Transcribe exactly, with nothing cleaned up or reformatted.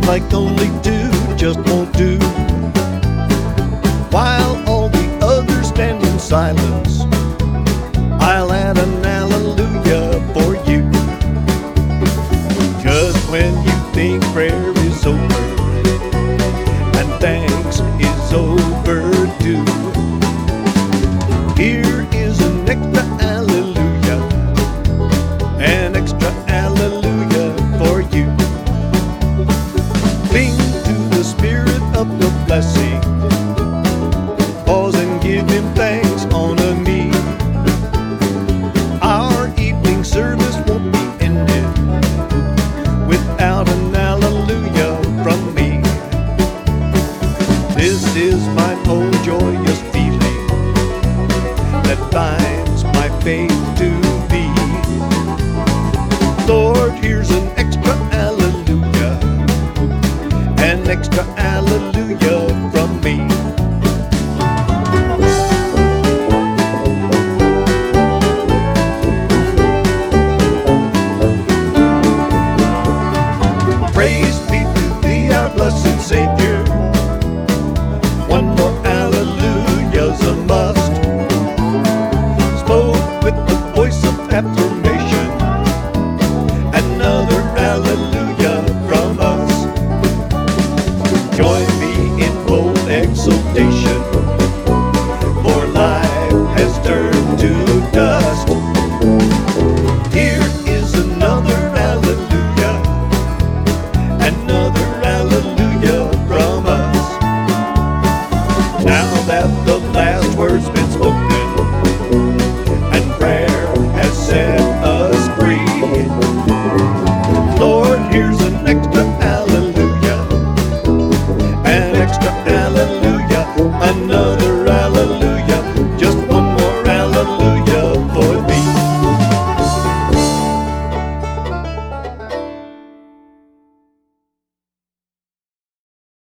like only two just won't do. While all the others stand in silence, I'll add an hallelujah for you. 'Cause when you think prayer is over and thanks is overdue, here is an extra hallelujah, an extra hallelujah for you. Cling to the spirit of the blessing, pause and give him thanks, honor me. Our evening service won't be ended without an hallelujah from me. This is my own joyous feeling that binds my faith to thee. Lord, here's an extra hallelujah, an extra hallelujah from me. Praise be to thee, our blessed Savior. One more hallelujah's a must. Spoke with the voice of affirmation, another hallelujah from us. Join me in bold exultation, for life has turned to dust. Here is another hallelujah, another hallelujah from us. Now that the last word's been spoken and prayer has set us free,